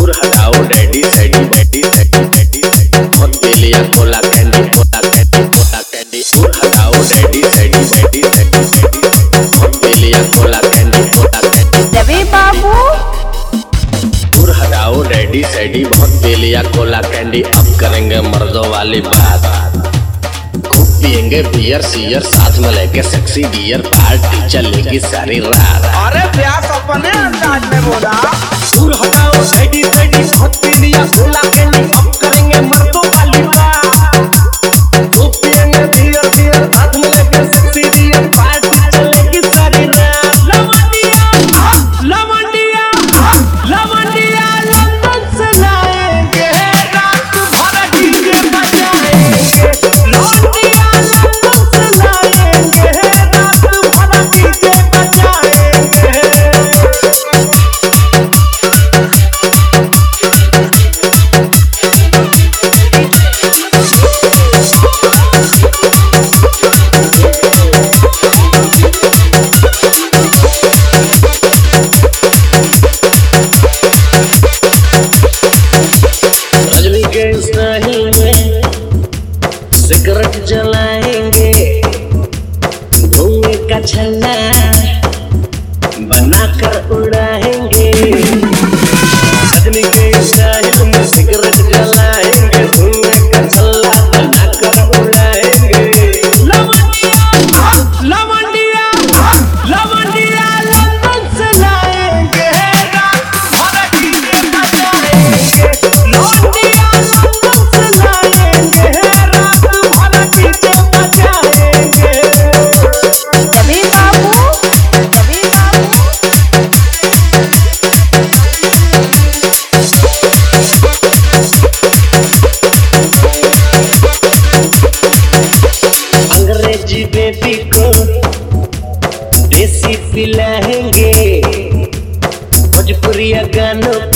दूर हटाओ रेडी सेडी बहुत पी लिया कोला कैंडी दूर हटाओ रेडी सेडी बहुत पी लिया कोला कैंडी रवि बाबू। दूर हटाओ रेडी सेडी बहुत पी लिया कोला कैंडी। अब करेंगे मर्दों वाली बात, खूब पियेंगे बियर सियर साथ में लेके सेक्सी डियर, पार्टी चलेगी सारी रात। अरे प्यास अपने अंदाज में बोला। दूर हटाओ सेडी बहुत पी लिया कोला कैंडी। अब करेंगे मर्दों वाली बात, खूब पियेंगे बियर सियर साथ में लेके सेक्सी डियर, पार्टी चलेगी सारी रात। लवंडिया लंदन से लाएंगे, रात भर डीजे बजाएंगे। लवंडिया लंदन से लाएंगे, रात भर डीजे बजाएंगे। रजनी के स्टाइल में सिगरेट जलाएंगे, धुएं का छल्ला बनाकर उड़ाएंगे। रजनी के स्टाइल में सिगरेट जलाएंगे, धुएं का छल्ला बनाकर उड़ाएंगे। लवंडिया लंदन से लाएंगे, रात भर डीजे बजाएंगे। लवंडिया लंदन से लाएंगे, रात भर डीजे बजाएंगे। रवि बाबू। अंग्रेजी बेबी को देसी पिलाएंगे, भोजपुरिया गानों